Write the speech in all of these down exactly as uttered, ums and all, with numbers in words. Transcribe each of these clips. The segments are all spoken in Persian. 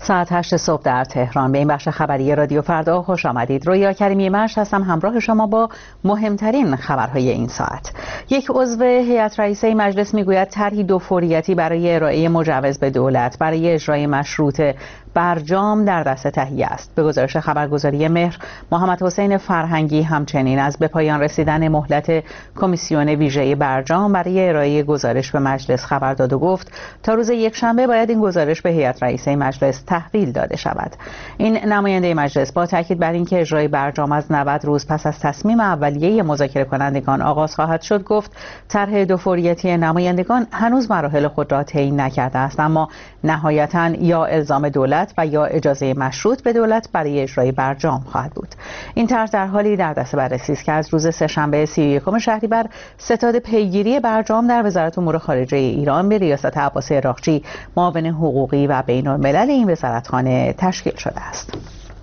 ساعت هشت صبح در تهران. به این بخش خبری رادیو فردا خوش آمدید. رویا کریمی مرش هستم همراه شما با مهمترین خبرهای این ساعت. یک عضو هیئت رئیسه مجلس میگوید طرحی دو فوریتی برای ارائه مجوز به دولت برای اجرای مشروط برجام در دست تهیه است. به گزارش خبرگزاری مهر، محمد حسین فرهنگی همچنین از به پایان رسیدن مهلت کمیسیون ویژه برجام برای ارائه گزارش به مجلس خبر داد و گفت تا روز یکشنبه باید این گزارش به هیئت رئیسه مجلس تحویل داده شود. این نماینده مجلس با تاکید بر اینکه اجرای برجام از نود روز پس از تصمیم اولیه مذاکره کنندگان آغاز خواهد شد گفت طرح دو فوریتی نمایندگان هنوز مراحل خود را طی نکرده است، اما نهایتاً یا الزام دولت و یا اجازه مشروط به دولت برای اجرای برجام خواهد بود. این طرح در حالی در دست بررسی است که از روز سه‌شنبه سی و یکم شهریور ستاد پیگیری برجام در وزارت امور خارجه ایران به ریاست عباس عراقچی معاون حقوقی و بین‌الملل این وزارتخانه تشکیل شده است.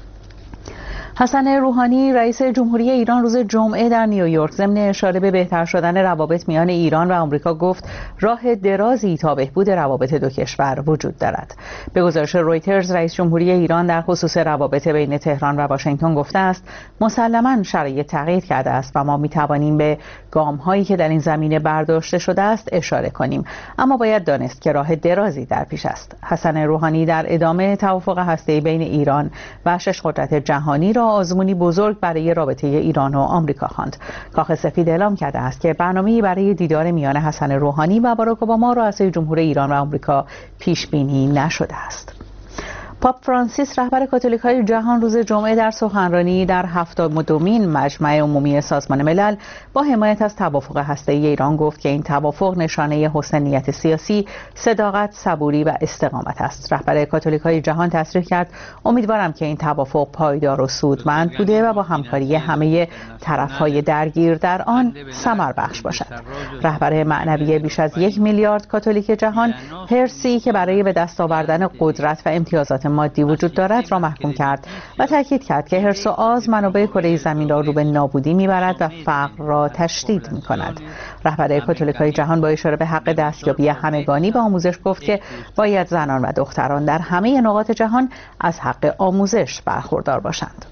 حسن روحانی رئیس جمهوری ایران روز جمعه در نیویورک ضمن اشاره به بهتر شدن روابط میان ایران و آمریکا گفت راه درازی تا بهبود روابط دو کشور وجود دارد. به گزارش رویترز، رئیس جمهوری ایران در خصوص روابط بین تهران و واشنگتن گفته است مسلماً شرایط تغییر کرده است و ما میتوانیم به گام‌هایی که در این زمینه برداشته شده است اشاره کنیم، اما باید دانست که راه درازی در پیش است. حسن روحانی در ادامه توافق هسته‌ای بین ایران و شش قدرت جهانی را آزمونی بزرگ برای رابطه ایران و آمریکا خواند. کاخ سفید اعلام کرده است که برنامه‌ای برای دیدار میان حسن روحانی و باراک اوباما رئیس جمهور ایران و آمریکا پیش بینی نشده است. پاپ فرانسیس رهبر کاتولیک‌های جهان روز جمعه در سخنرانی در هفتادمین مجمع عمومی سازمان ملل با حمایت از توافق هسته‌ای ایران گفت که این توافق نشانه حسن نیت سیاسی، صداقت، صبوری و استقامت است. رهبر کاتولیک‌های جهان تصریح کرد امیدوارم که این توافق پایدار و سودمند بوده و با همکاری همه طرف‌های درگیر در آن ثمر بخش باشد. رهبر معنوی بیش از یک میلیارد کاتولیک جهان حرصی که برای به دست آوردن قدرت و امتیازات مادی وجود دارد را محکوم کرد و تاکید کرد که حرص و آز منابع کره زمین را رو به نابودی میبرد و فقر را تشدید میکند. رهبر کاتولیک‌های جهان با اشاره به حق دستیابی همگانی به آموزش گفت که باید زنان و دختران در همه نقاط جهان از حق آموزش برخوردار باشند.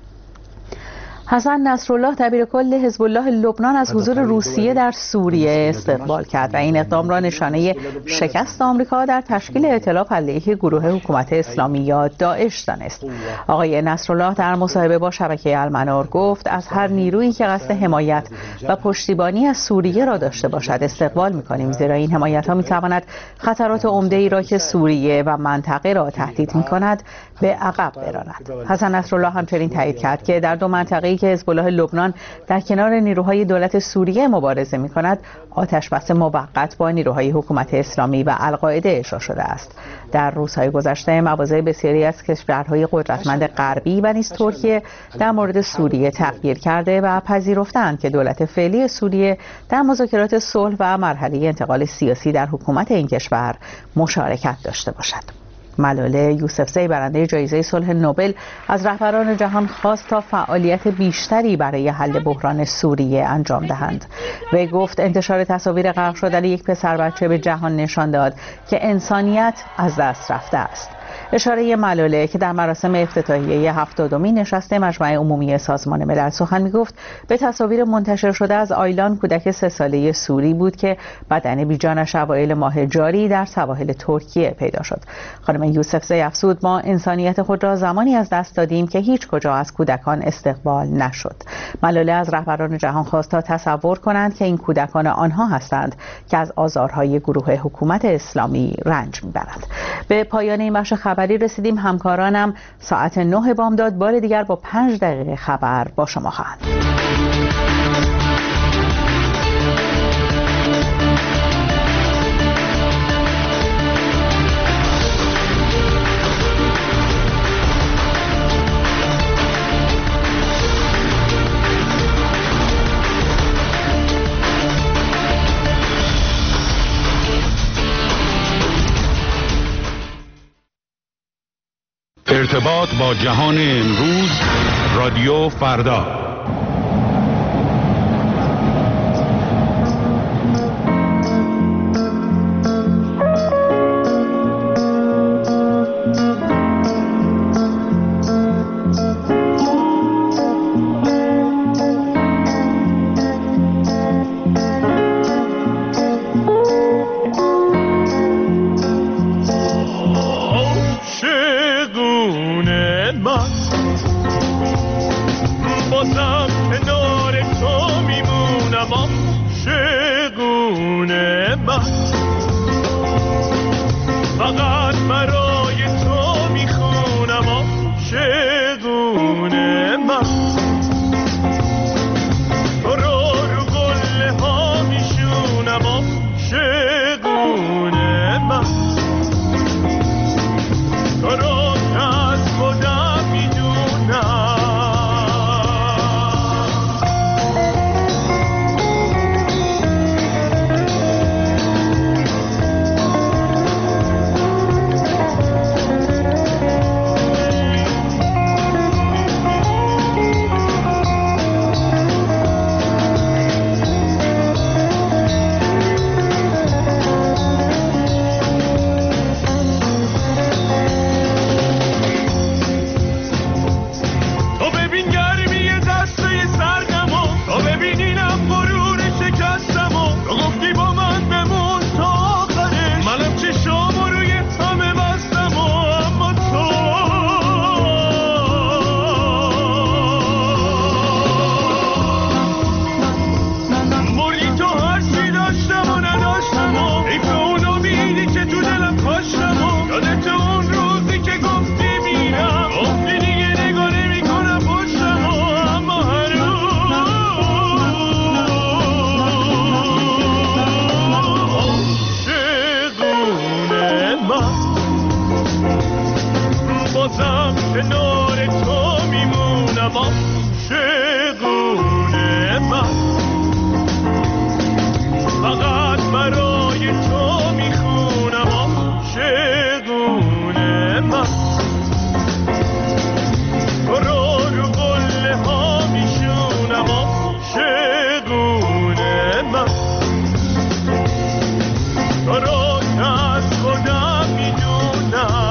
حسن نصرالله دبیر کل حزب الله لبنان از حضور روسیه در سوریه استقبال کرد و این اقدام را نشانه شکست آمریکا در تشکیل ائتلاف علیه گروه حکومت اسلامی یا داعش دانست. آقای نصرالله در مصاحبه با شبکه المنار گفت از هر نیرویی که قصد حمایت و پشتیبانی از سوریه را داشته باشد استقبال می‌کنیم، زیرا این حمایت‌ها می‌تواند خطرات عمده‌ای را که سوریه و منطقه را تهدید می‌کند به عقب براند. حسن نصرالله همچنین تایید کرد که در دو منطقه‌ای که حزب الله لبنان در کنار نیروهای دولت سوریه مبارزه می‌کند آتش‌بس موقت با نیروهای حکومت اسلامی و القاعده اجرا شده است. در روزهای گذشته مواضع بسیاری از کشورهای قدرتمند غربی و نیز ترکیه در مورد سوریه تغییر کرده و پذیرفتند که دولت فعلی سوریه در مذاکرات صلح و مرحله انتقال سیاسی در حکومت این کشور مشارکت داشته باشد. ملاله یوسفزئی برنده جایزه صلح نوبل از رهبران جهان خواست تا فعالیت بیشتری برای حل بحران سوریه انجام دهند. وی گفت انتشار تصاویر غرق شدن یک پسر بچه به جهان نشان داد که انسانیت از دست رفته است. اشاره ملاله که در مراسم افتتاحیه هفتادمین نشست مجمع عمومی سازمان ملل سخن می‌گفت به تصاویر منتشر شده از آیلان کودک سه ساله سوری بود که بدن بیجانش اوایل ماه جاری در سواحل ترکیه پیدا شد. خانم یوسفزئی افزود ما انسانیت خود را زمانی از دست دادیم که هیچ کجا از کودکان استقبال نشد. ملاله از رهبران جهان خواست تا تصور کنند که این کودکان آنها هستند که از آزارهای گروه حکومت اسلامی رنج می‌برند. به پایان این بخش خبری رسیدیم. همکارانم ساعت نه بامداد بار دیگر با پنج دقیقه خبر با شما خواهند. ارتباط با جهان امروز، رادیو فردا. بازم کنار تو میمونم عاشقونه من فقط برای تو میخونم عاشقونه من تو رو رو قله ها میشونم عاشقونه من تو رو که از خودم میدونم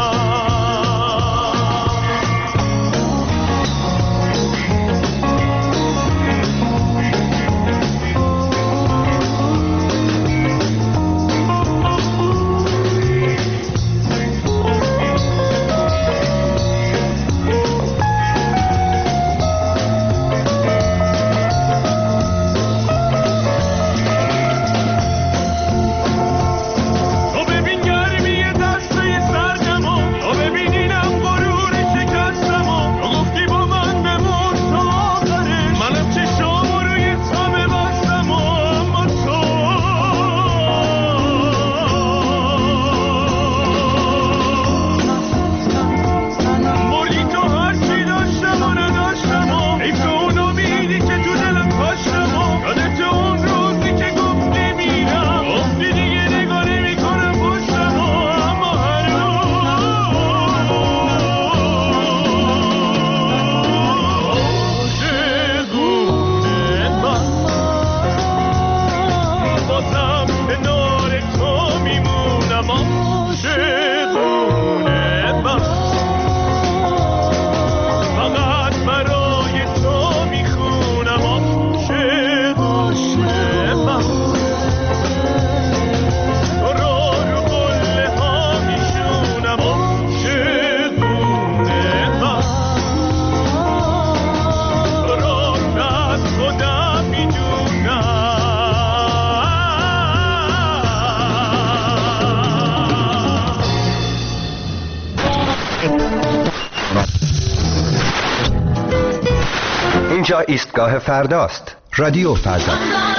اینجا ایستگاه فرداست. رادیو فردا.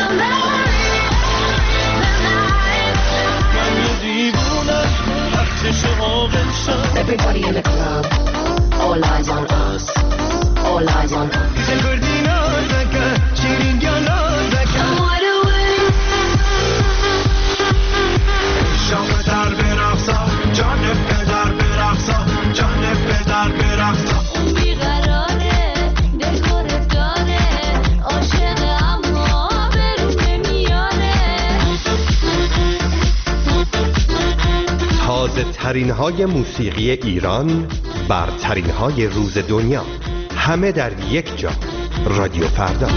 Everybody in the club, all eyes on us, all eyes on us. تازه ترین های موسیقی ایران، برترین های روز دنیا، همه در یک جا. رادیو فردا.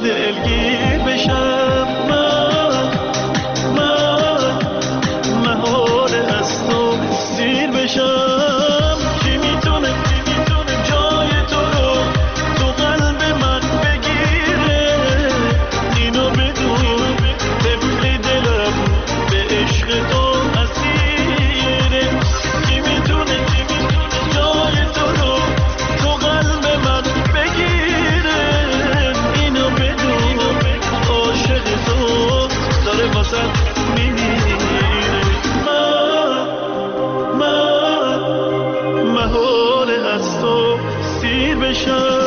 دلگیر بشم. من من محال از تو سیر بشم. کی میتونه کی میتونه جای تو رو تو قلب من بگیره؟ اینو بدون طفل دلم به عشق تو اسیره. کی میتونه کی میتونه جای تو رو تو قلب من بگیره؟ اینو بدون عاشق تو داره واسه میمیره. من من محال از تو سیر بشم.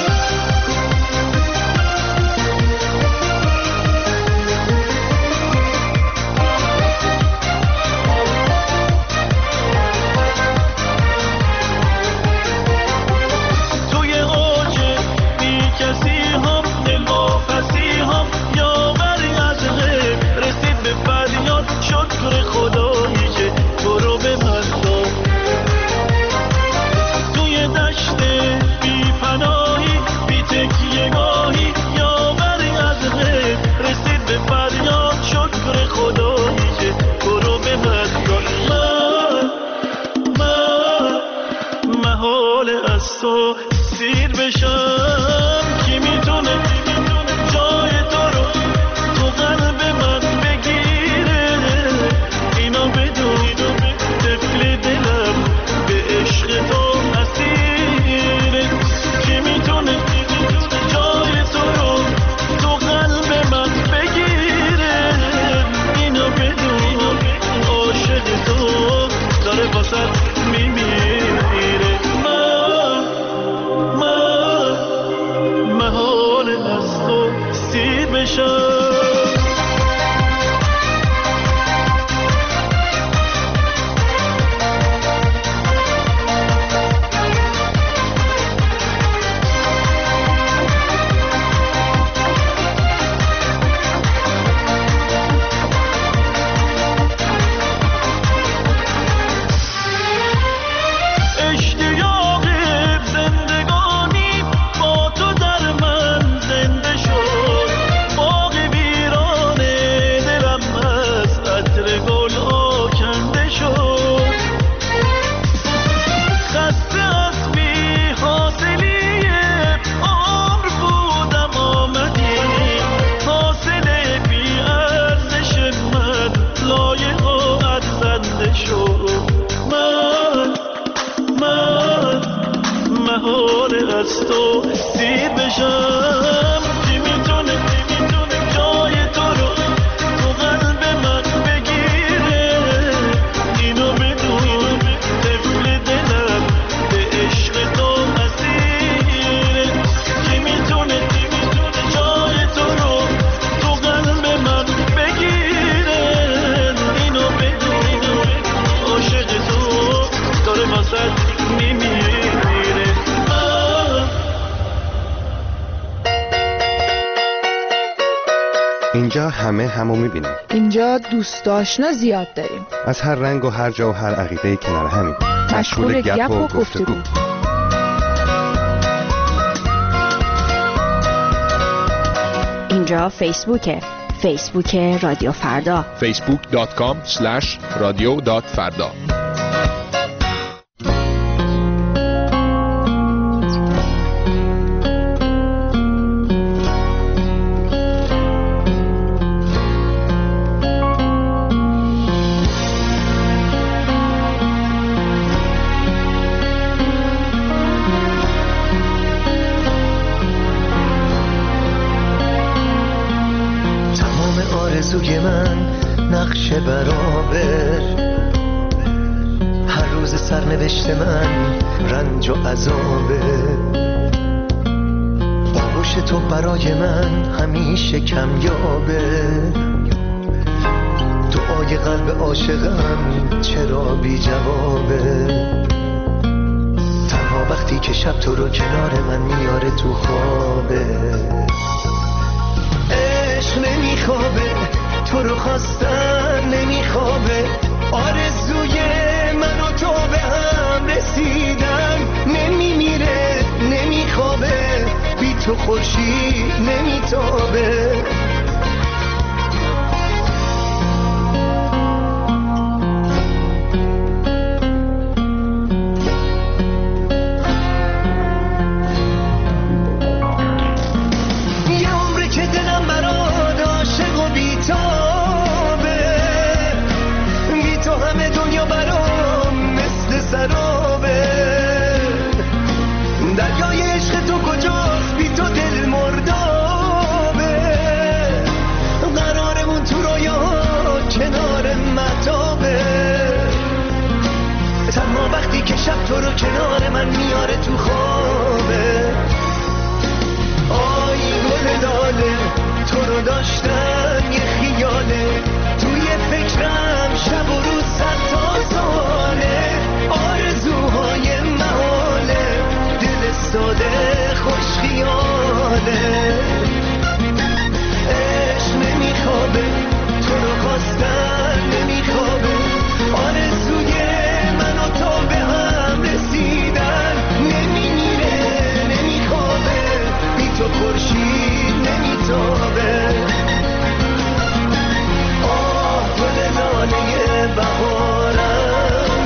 توی اوج بی کسی هم دل واپسی هم یاوری از غیب رسید به فریاد. شکر خدایی که تو رو به من داد. توی دشت بی پناهی بی تکیه گاهی یاوری از غیب رسید به فریاد. شکر خدایی که تو رو به من داد. من من محال از تو سیر بشم. کی میتونه کی میتونه جای تو رو تو قلب من بگیره؟ اینو بدون طفل دلم به عشق تو اسیره. کی میتونه کی میتونه جای تو رو تو قلب من بگیره؟ اینو بدون عاشق تو داره واسه میمیره. من من محال از تو سیر بشم. اشتیاق زندگانی با تو در من زنده شد. باغ ویران دلم از عطر گل آکنده شد. خسته از بی حاصلی عمر بودم آمدی. حاصل بی ارزش من لایق و ارزنده شد. من من محال از تو سیر بشم. کی میتونه کی میتونه جای تو رو تو قلب من بگیره؟ اینو بدون طفل دلم به عشق تو اسیره. کی میتونه کی میتونه جای تو رو تو قلب من بگیره؟ اینو بدون عاشق تو داره واسه میمیره. من اینجا همه همو میبینیم. اینجا دوست آشنا زیاد داریم. از هر رنگ و هر جا و هر عقیده کنار همیم. مشغول گپ و گفتگو. اینجا فیسبوکه. فیسبوک رادیو فردا. فیسبوک دات کام اسلش رادیو دات فردا. آرزوی من نقش برابر. هر روز سرنوشت من رنج و عذابه. آغوش تو برای من همیشه کمیابه. دعای قلب عاشقم چرا بی جوابه. تنها وقتی که شب تو رو کنار من میاره تو خوابه. عشق نمیخوابه، تو رو خواستن نمیخوابه. آرزوی من و تو به هم رسیدن نمیمیره، نمیخوابه. بی تو خورشید نمیتابه. شب تو رو کنار من میاره تو خوابه. آی گل داله تو رو داشتم یه خیاله، توی فکرم شب و روز صد تا ساله. آرزوهای محاله، دل ساده خوش خیاله. عشق نمیخوابه تو رو خواستن نمیخوابه، آرزوی من و تو به هم رسیدن نمیمیره نمیخوابه، بی تو خورشید نمیتابه. آه گل لاله بهارم،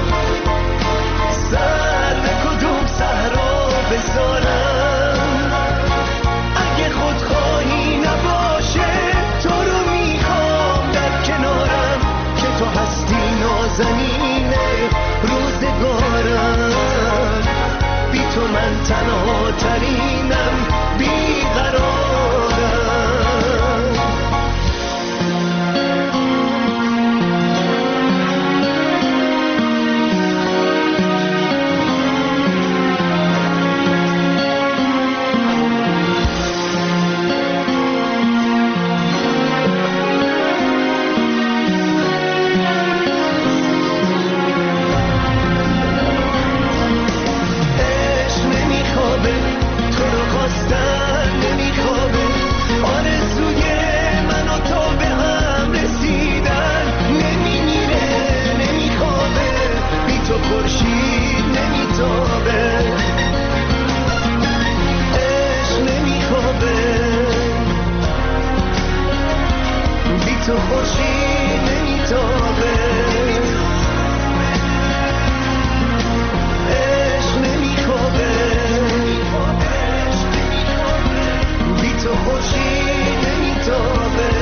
سر به کدوم صحرا بذارم. اگه خودخواهی نباشه تو رو میخوام در کنارم، که تو هستی نازنینه روزگارم. بی تو من تنها ترینم بیقرارم. تو خورشید نمیتابه، عشق نمیخوابه، بی تو خورشید نمیتابه.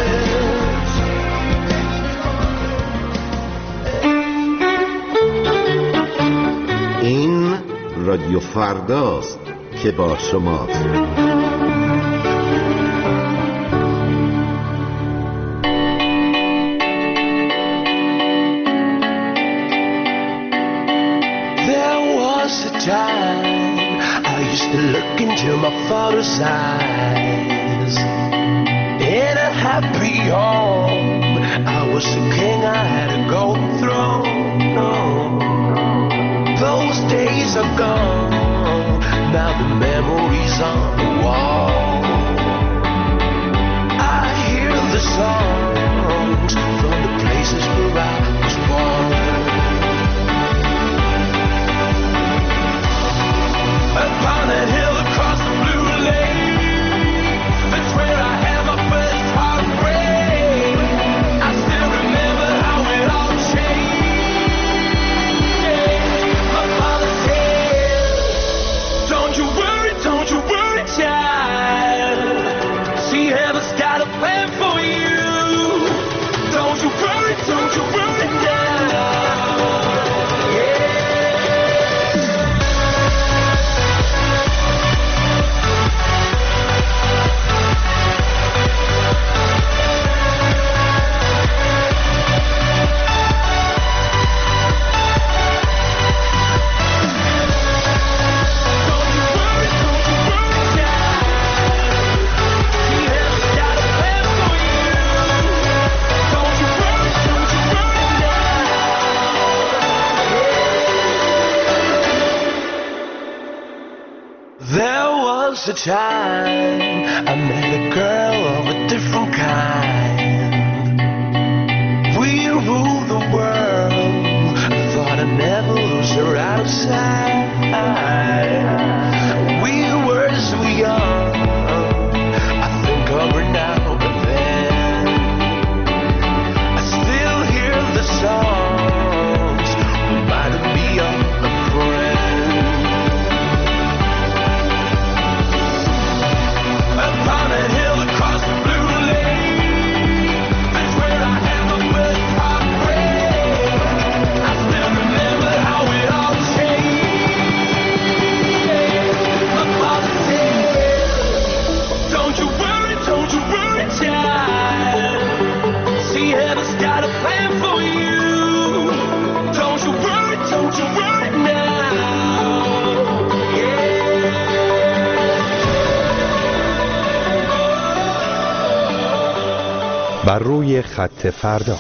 این رادیو فرداست که با شماست. Look into my father's eyes. In a happy home, I was the king, I had a golden throne. Those days are gone, now the memories on the wall. I hear the songs from the places where I was born. Upon that hill across the blue lake, that's where I had my first heartbreak. I still remember how it all changed. My father said, don't you worry, don't you worry, child. See, heaven's got a plan for you. Don't you worry, don't you worry, child. A time I met a girl of a different kind. We ruled the world. I thought I'd never lose her out of sight. We were so young, بر روی خط فردا.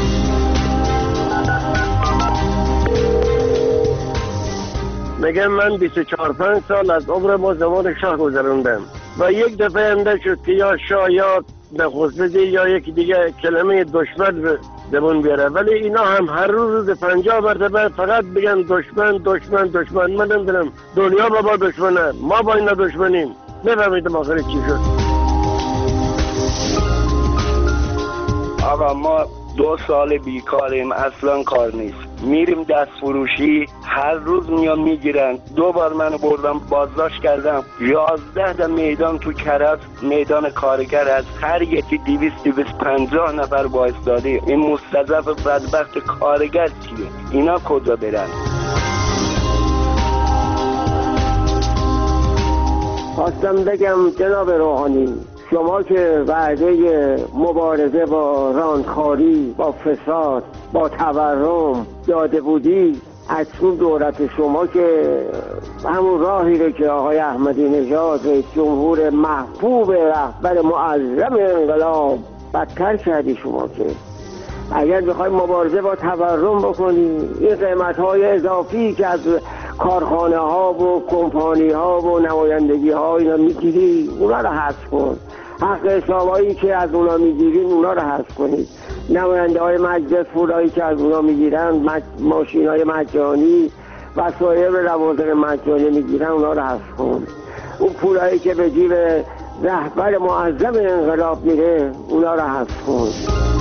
میگم من بیست و چهار پنج سال از عمر ما زمان شاه گذروندم و یک دفعه انده شد که یا شاه یا نخست وزیر یا یک دیگه کلمه دشمن به زبون بیاره، ولی اینا هم هر روز روز پنجاه مرتبه فقط بگن دشمن دشمن دشمن. من نمیدونم دنیا با ما دشمنه، ما با اینا دشمنیم. نفهمیدم آخر چی شد. آقا ما دو سال بیکاریم، اصلا کار نیست. میریم دست فروشی، هر روز میان میگیرن. دو بار منو بردم بازداشت کردم. یازده تا میدان تو کرج، میدان کارگر، از هر یکی دویست دویست پنجاه نفر بایستاده. این مستضعف بدبخت کارگر چیه؟ اینا کجا برن؟ خواستم بگم جناب روحانی، شما که وعده مبارزه با راندخاری، با فساد، با تورم داده بودی، اکنون دولت شما که همون راهی رو که آقای احمدی نژاد رئیس جمهور محبوب رهبر معظم انقلاب بدتر کردی. شما که اگر بخوای مبارزه با تورم بکنی، این قیمت های اضافی که از کارخانه ها و کمپانی ها و نمایندگی ها اینا میگیری، اونا رو حذف کن. حق حسابایی که از اونا میگیرین اونا رو حذف کنید. نماینده های مجلس پولایی که از اونا میگیرن، مج... ماشین های مجانی، وسایل لوازم مجانی میگیرن، اونا رو حذف کن. اون پولایی که به جیب رهبر معظم انقلاب میره، اونا رو حذف کن.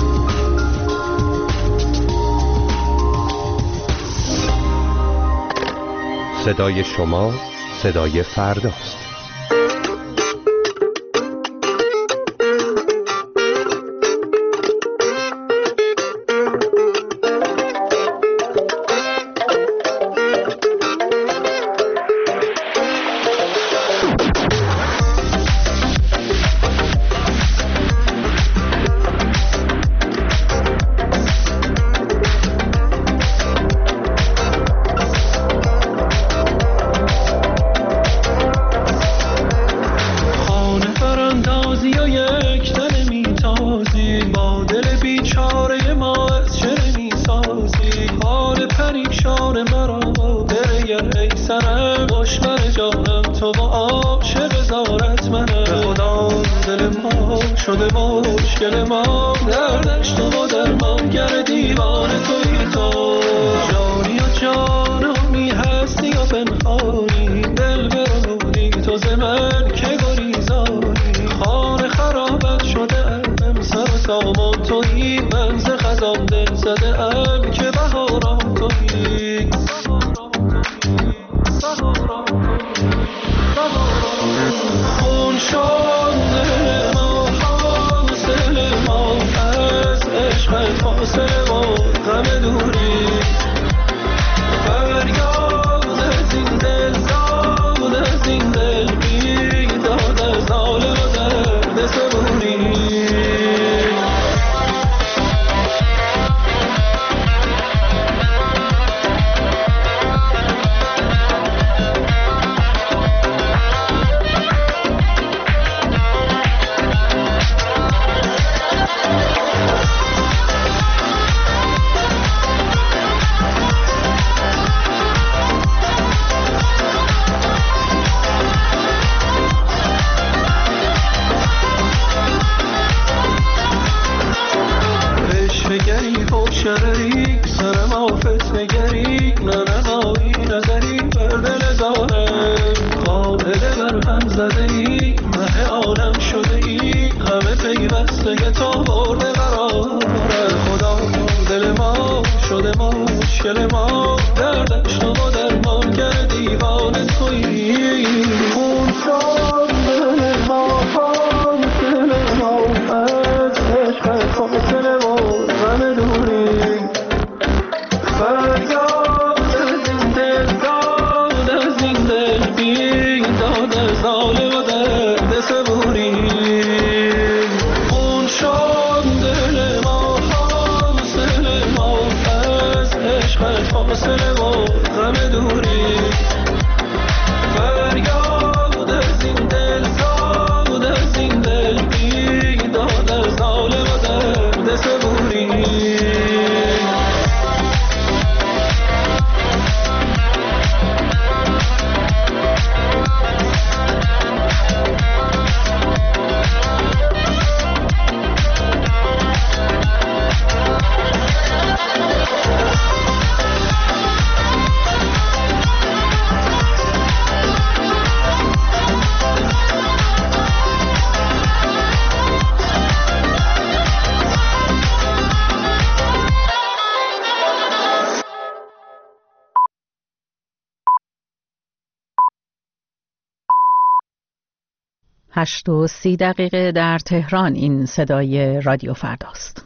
صدای شما صدای فرداست. فریاد زنده هشت و سی دقیقه در تهران. این صدای رادیو فرداست.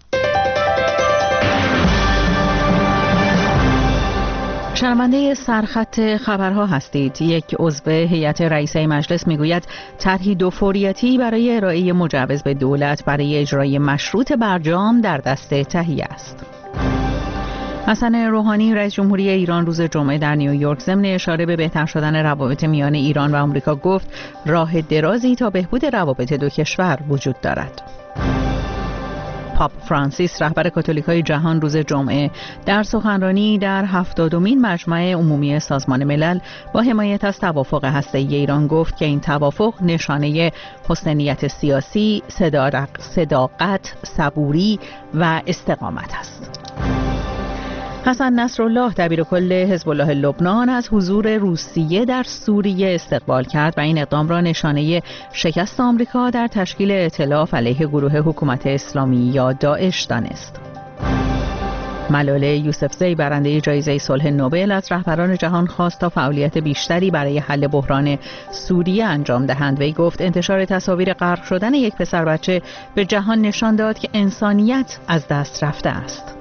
شنونده سرخط خبرها هستید. یک عضو هیئت رئیسه مجلس میگوید طرحی دو فوریتی برای ارائه مجوز به دولت برای اجرای مشروط برجام در دست تهیه است. حسن روحانی رئیس جمهوری ایران روز جمعه در نیویورک ضمن اشاره به بهتر شدن روابط میان ایران و آمریکا گفت راه درازی تا بهبود روابط دو کشور وجود دارد. پاپ فرانسیس رهبر کاتولیکای جهان روز جمعه در سخنرانی در هفتادمین مجمع عمومی سازمان ملل با حمایت از توافق هسته‌ای ایران گفت که این توافق نشانه حسن نیت سیاسی، صداقت، صبوری و استقامت است. حسن نصرالله دبیرکل حزب الله لبنان از حضور روسیه در سوریه استقبال کرد و این اقدام را نشانه شکست آمریکا در تشکیل ائتلاف علیه گروه حکومت اسلامی یا داعش دانست. ملاله یوسفزئی برنده جایزه صلح نوبل از رهبران جهان خواست تا فعالیت بیشتری برای حل بحران سوریه انجام دهند. وی گفت انتشار تصاویر غرق شدن یک پسر بچه به جهان نشان داد که انسانیت از دست رفته است.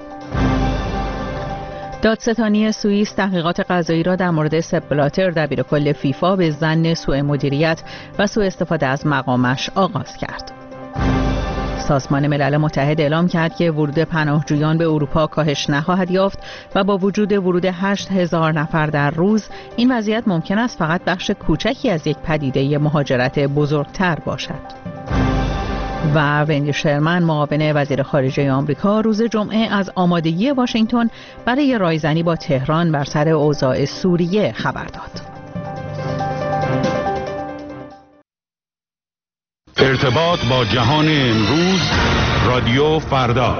دادستانی سوئیس تحقیقات قضایی را در مورد سپ بلاتر دبیرکل فیفا به ظن سوء مدیریت و سوء استفاده از مقامش آغاز کرد. سازمان ملل متحد اعلام کرد که ورود پناهجویان به اروپا کاهش نخواهد یافت و با وجود ورود هشت هزار نفر در روز این وضعیت ممکن است فقط بخش کوچکی از یک پدیده مهاجرت بزرگتر باشد. و وندی شرمن معاون وزیر خارجه آمریکا روز جمعه از آمادگی واشنگتن برای رایزنی با تهران بر سر اوضاع سوریه خبر داد. ارتباط با جهان امروز، رادیو فردا.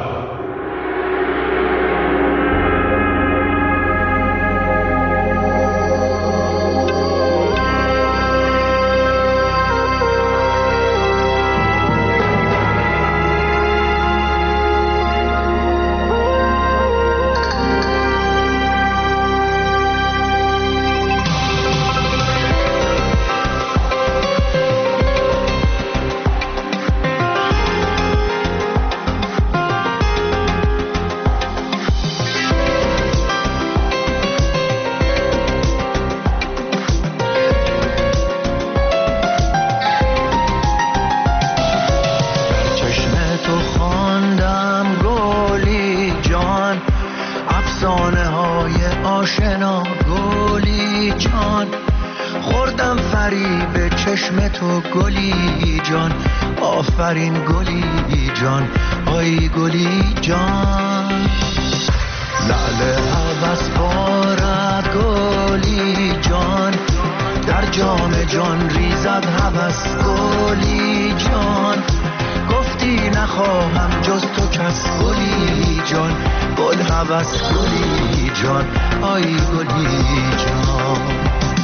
آفرین گلی جان، آی گلی جان، لعل عوض بارد گلی جان، در جام جان ریزد هوس گلی جان، گفتی نخواهم جز تو کس گلی جان، گل هوس گلی جان، آی گلی جان.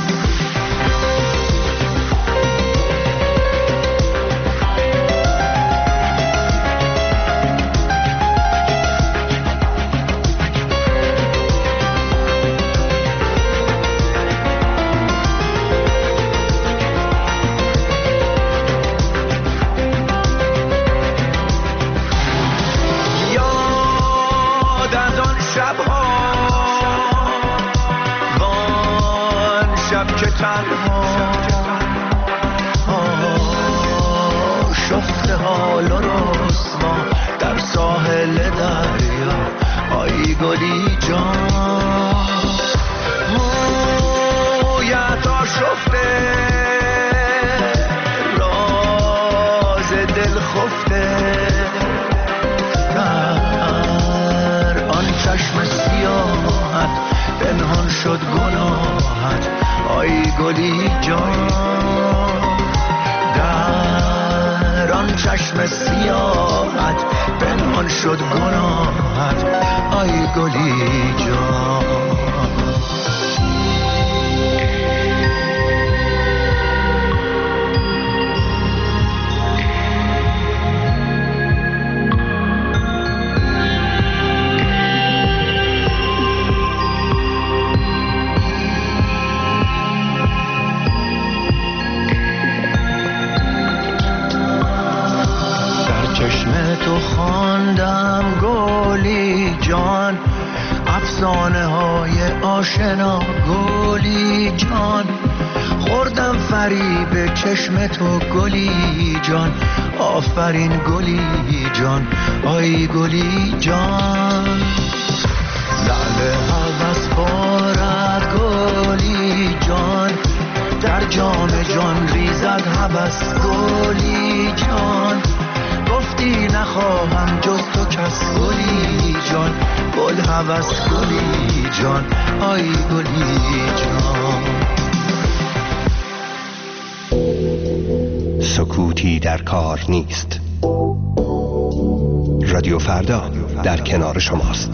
شفته حال و رسوا در ساحل دریا، آی گلی جان، مویت آشفته راز دل خفته، در آن چشم سیاحت پنهان شد گناهت، آی گلی جان، در آن چشم سیاحت پنهان شد گناهت، آی گلی جان. چشم تو خواندم گلی جان، افسانه های آشنا گلی جان، خوردم فریب چشم تو گلی جان، آفرین گلی جان، آی گلی جان. لعل هوس بارد گلی جان، در جام جان ریزد هوس گلی جان، گفتی نخواهم جز تو کس گلی جان، گل هوس گلی جان، آی گلی جان. سکوتی در کار نیست. رادیو فردا در کنار شماست.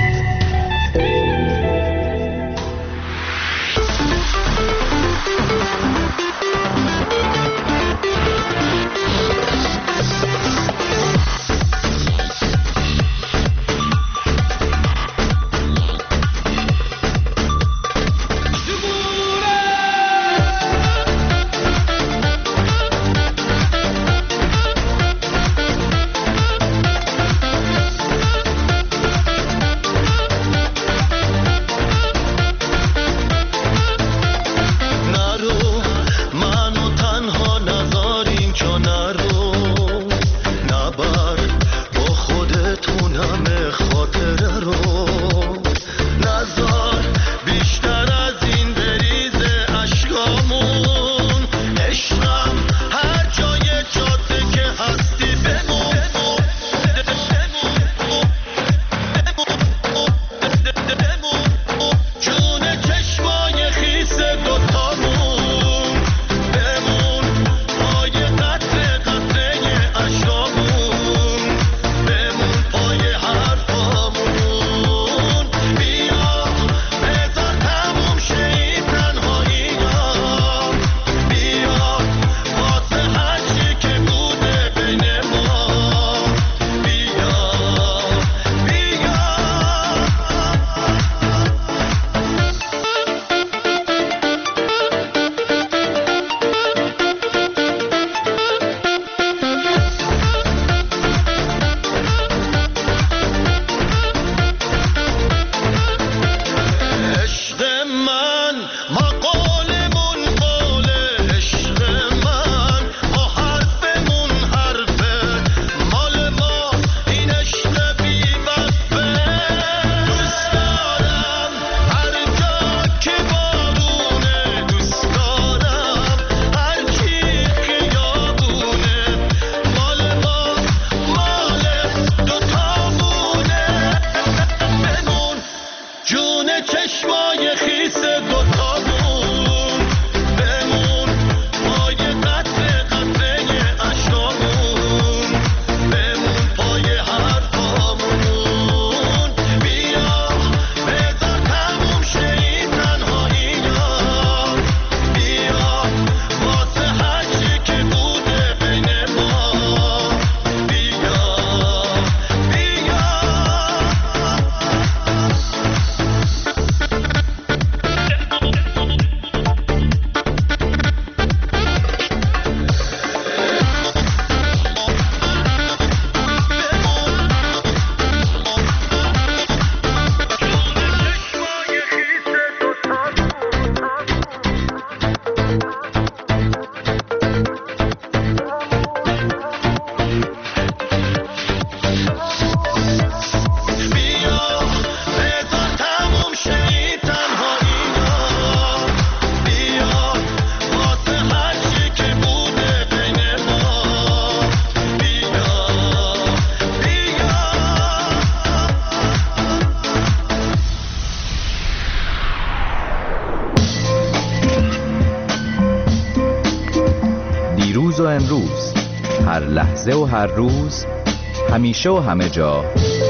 و امروز، هر لحظه و هر روز، همیشه و همه جا،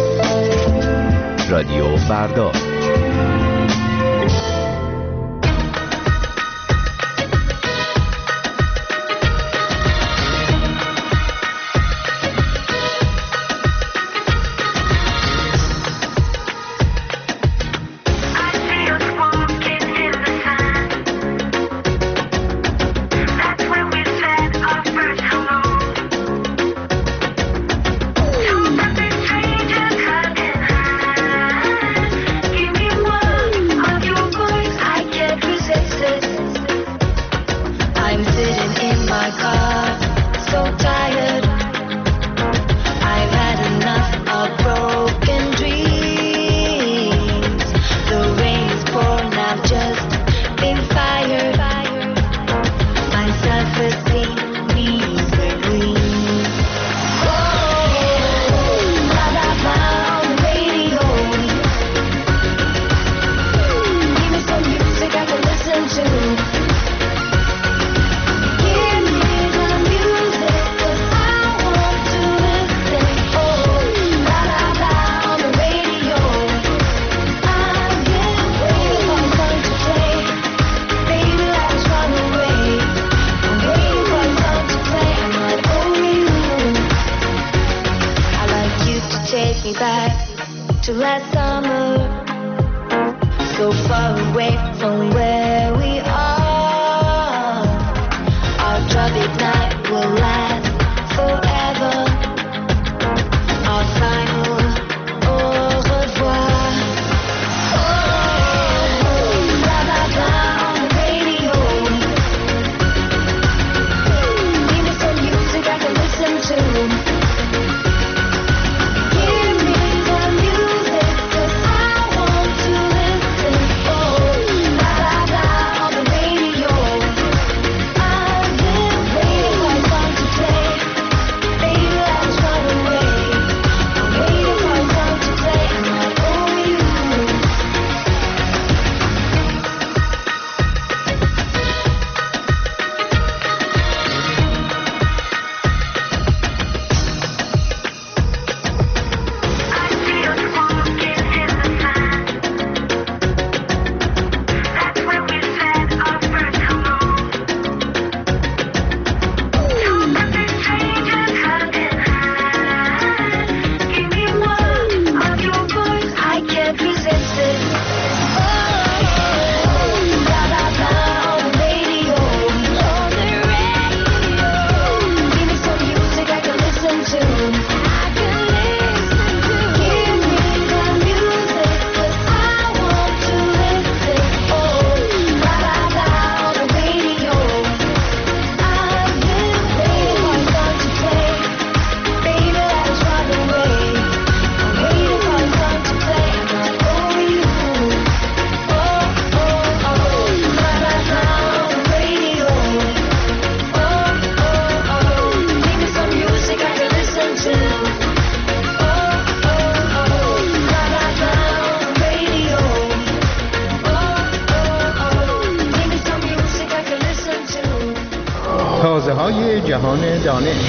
رادیو فردا. to last summer, so far away from where we are. Our tropic night will last forever. Our final au revoir. Oh, blah blah blah on the radio. Give me some music I can listen to. Give me the music 'cause I want to listen. Oh, blah blah blah on the radio. I've been waiting for a song to play. Baby, let's run away. I'm waiting for a song to play and I owe you. Give me one of your words, I can't resist it. Oh, blah blah blah on the radio, on the radio. Give me some music I can listen to. I can listen to. Give me the music 'cause I want to listen. Oh, blah blah blah on the radio. I've been waiting for a song to play. Baby, let's run away. I'm waiting for a song to play and I owe you. Oh, oh, oh, blah blah blah on the radio. Oh, oh, oh, give me some music I can listen to. Oh, oh, oh, blah blah blah on the radio. Oh, oh, oh, give me some music I can listen to. تازه های جهان دانش.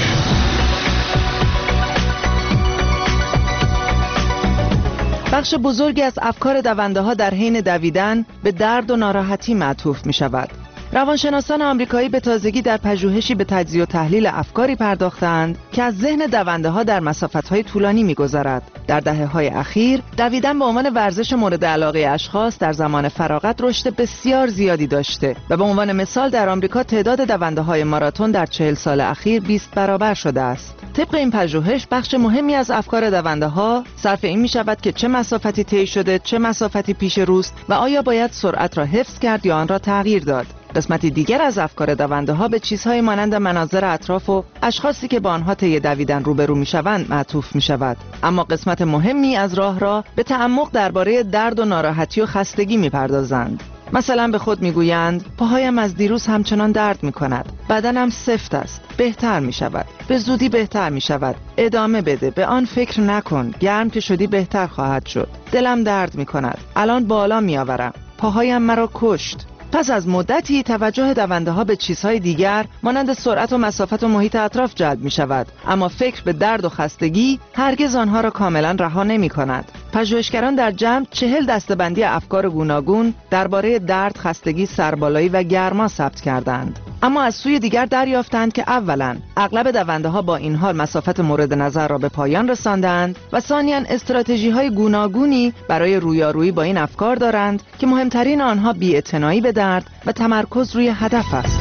بخش بزرگی از افکار دونده ها در حین دویدن به درد و ناراحتی معطوف می شود. روانشناسان آمریکایی به تازگی در پژوهشی به تجزیه و تحلیل افکاری پرداختند که از ذهن دونده ها در مسافت‌های طولانی می‌گذرد. در دهه‌های اخیر دویدن به عنوان ورزش مورد علاقه اشخاص در زمان فراغت رشد بسیار زیادی داشته و به عنوان مثال در آمریکا تعداد دونده‌های ماراتون در چهل سال اخیر بیست برابر شده است. طبق این پژوهش بخش مهمی از افکار دونده‌ها صرف این می‌شود که چه مسافتی طی شده، چه مسافتی پیش روست و آیا باید سرعت را حفظ کرد یا آن را تغییر داد. قسمتی دیگر از افکار دونده‌ها به چیزهای مانند مناظر اطراف و اشخاصی که با آنها طی دویدن روبرو می‌شوند معطوف می‌شود. اما قسمت مهمی از راه را به تعمق درباره درد و ناراحتی و خستگی می‌پردازند. مثلا به خود میگویند پاهایم از دیروز همچنان درد می‌کند، بدنم سفت است، بهتر می‌شود، به زودی بهتر می‌شود، ادامه بده، به آن فکر نکن، گرم که شدی بهتر خواهد شد، دلم درد می‌کند، الان بالا می‌آورم، پاهایم مرا کشت. پس از مدتی توجه دونده ها به چیزهای دیگر مانند سرعت و مسافت و محیط اطراف جلب می شود، اما فکر به درد و خستگی هرگز آنها را کاملا رها نمی کند. پژوهشگران در جمع چهل دسته‌بندی افکار گوناگون درباره درد، خستگی، سربالایی و گرما ثبت کردند. اما از سوی دیگر دریافتند که اولا اغلب دونده ها با این حال مسافت مورد نظر را به پایان رساندند و ثانیاً استراتژی های گوناگونی برای رویارویی با این افکار دارند که مهمترین آنها بی‌اعتنایی به درد و تمرکز روی هدف است.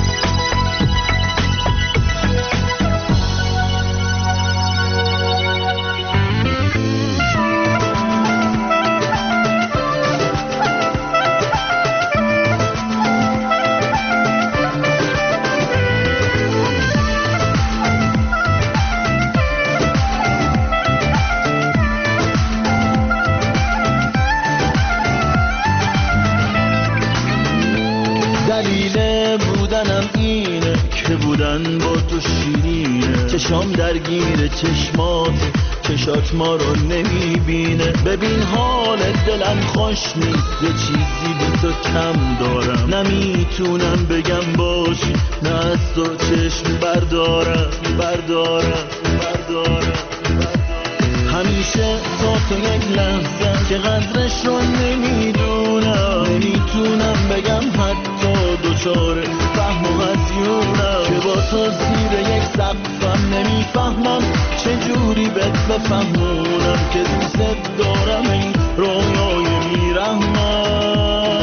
با تو شیرینه، چشام درگیر چشمات، چشات ما رو نمیبینه. ببین حال دلم خوش نیست، یه چیزی به تو کم دارم، نمیتونم بگم باشی، نه از تو چشم بردارم بردارم بردارم همیشه تا تو یک لحظه که قدرش رو نمیدونم، نمیتونم بگم حتی دوچاره فهم و هزیونم که با تو زیر یک سقفم نمیفهمم چجوری بهت بفهمونم که دوست دارم این رویای بیرحمم.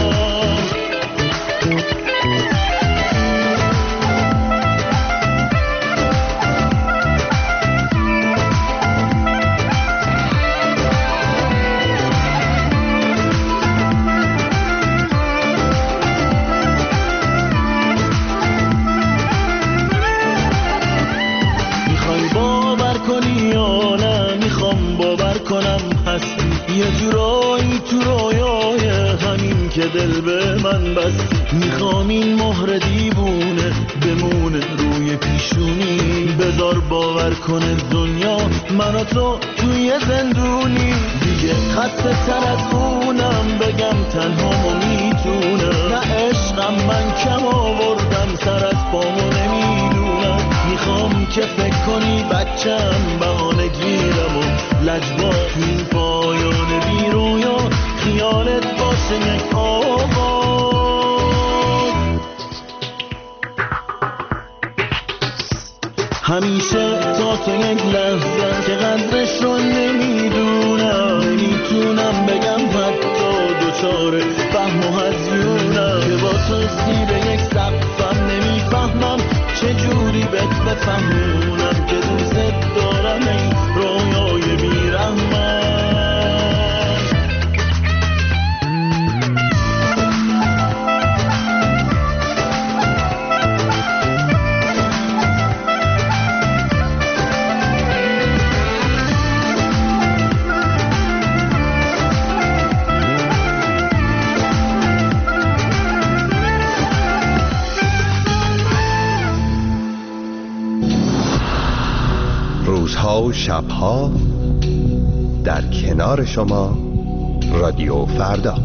یه جورایی تو رویای همین که دل به من بستی، میخوام این مهر دیوونه بمونه روی پیشونی، بذار باور کنه دنیا من و تو توی زندونی، دیگه خسته تر از اونم بگم تنها میتونم، نه عشقم من کم آوردم سر از پامو نمیدونم، میخوام که فکر کنی بچم بهانه گیرم و لجبا تو این پایان بی رویا خیالت باشه یک آواز. همیشه تا تو یک لحظه که قدرش رو نمیدونم، نمیتونم بگم حتی دوچاره فهم و هزیونم، که با تو زیر یک سقفم نمیفهمم چجوری بهت بفهمونم که دوست دارم این رویای بیرحمم. روزها و شبها در کنار شما رادیو فردا.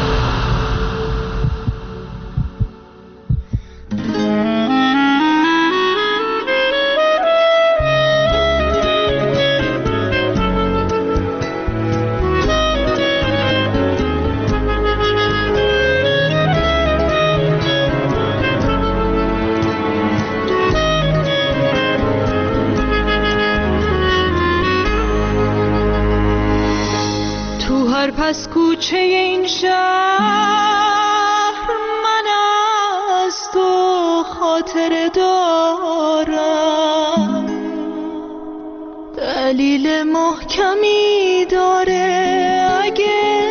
پس کوچه این شهر من از تو خاطر دارم، دلیل محکمی داره اگه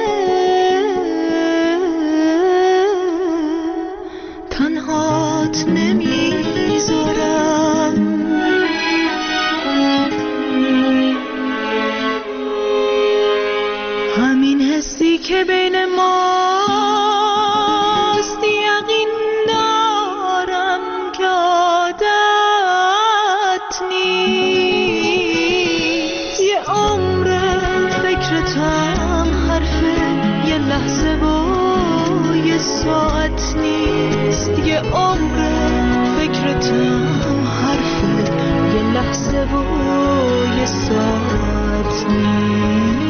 تنهات نمیذارم. همین حسی که بین ماست یقین دارم که عادت نیست، یه عمر فکرتم حرفه یه لحظه و یه ساعت نیست، یه عمر فکرتم حرفه یه لحظه و یه ساعت نیست.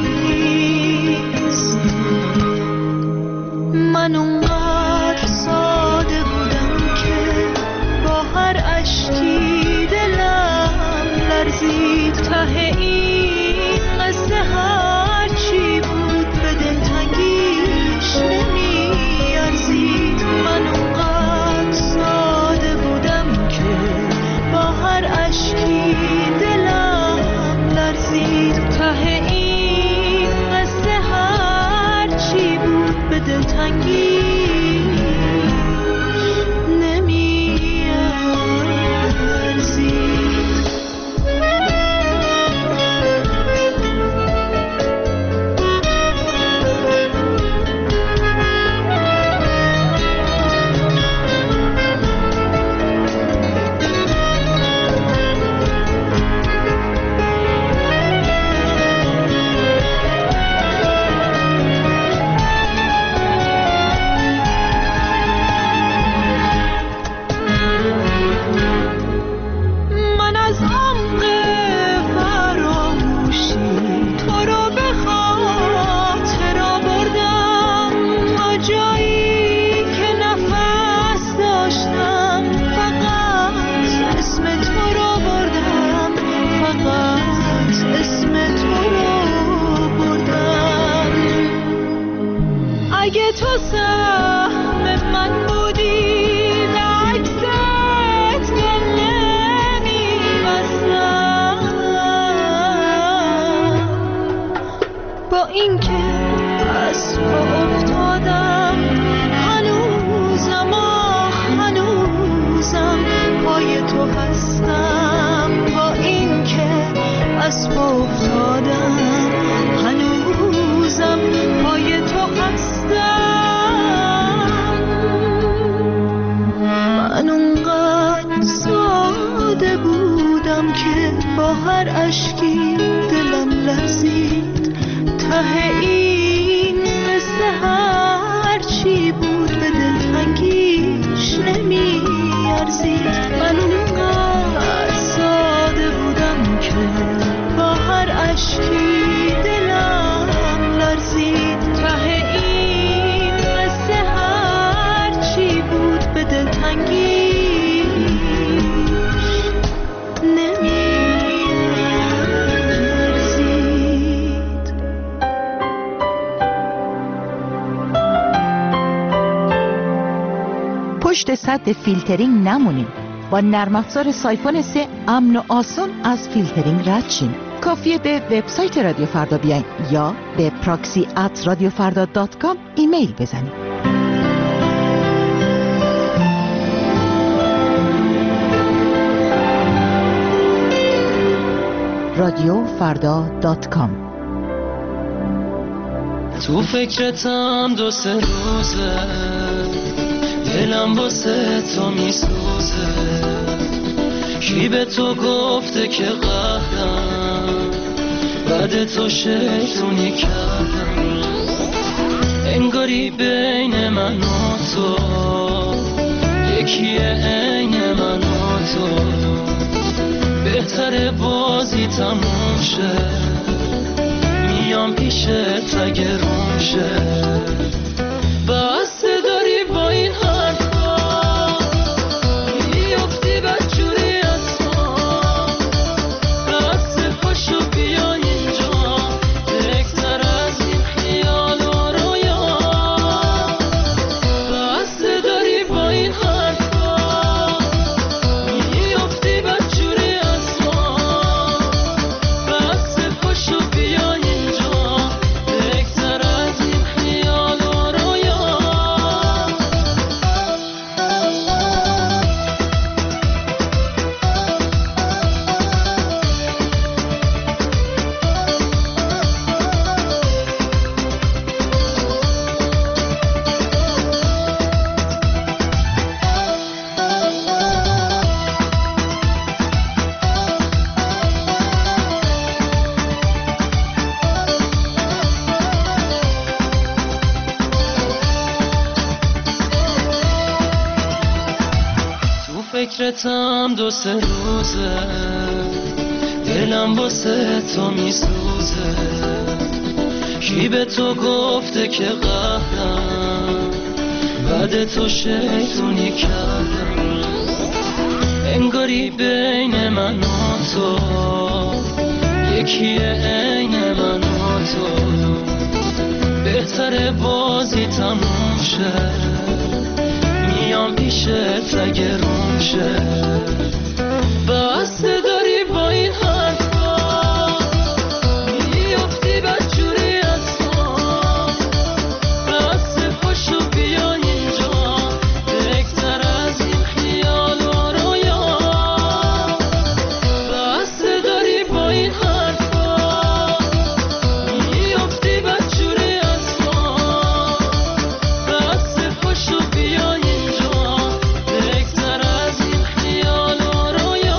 من اونقدر ساده بودم که با هر اشکی دلم لرزید، ته این قصه هر چی بود به دلتنگیش نمیارزید. من اونقدر ساده بودم که با هر اشکی دلم لرزید، ته این قصه هر چی بود به دلتنگی با هر اشکی دلم لرزید. ته این قصه هر چی بود به دلتنگیش نمی ارزید. من اونقدر ساده بودم که با هر اشکی دلم لرزید. ته این قصه هر چی بود به دلتنگیش نمی ارزید. پشت سد فیلترینگ نمونیم. با نرم افزار سایفون سه امن و آسون از فیلترینگ رد شیم. کافیه به وبسایت رادیو فردا بیاین یا به پراکسی ات رادیو فردا دات کام ایمیل بزنید. رادیو فردا دات کام. تو فکرتم دو سه روزه، دلم واسه تو میسوزه. کی به تو گفته که قهرم، بعد تو شیطونی کردم. انگاری بین من و تو یکیه، عین من و تو. بهتره بازی تموم شه، میام پیشت اگه روم شه. بس داری با این حرفا میافتی بدجوری از ما. بس پاشو بیا اینجا، بهتر از این خیال و رویا. بس داری با این حرفا میافتی بدجوری از ما. بس پاشو بیا اینجا، بهتر از این خیال و رویا. تو فکرتم دو سه روزه، دلم واسه تو میسوزه. کی به تو گفته که قهرم، بعد تو شیطونی کردم. انگاری بین من و تو یکیه، عین من و تو. بهتره بازی تموم شه، میام پیشت اگه روم شه. بس داری با این حرفا میافتی بدجوری از ما. بس پاشو بیا اینجا، بهتر از این خیال و رویا. بس داری با این حرفا میافتی بدجوری از ما. بس پاشو بیا اینجا، بهتر از این خیال و رویا.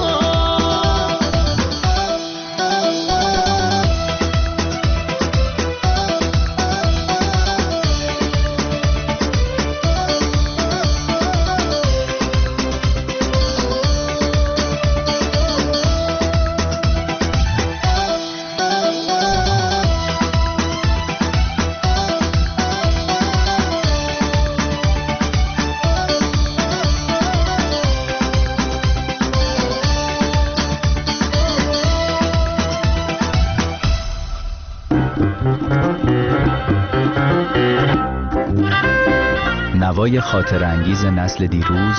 نوای خاطر انگیز نسل دیروز،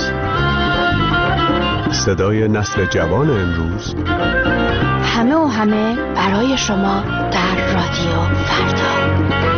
صدای نسل جوان امروز. همه و همه برای شما در رادیو فردا.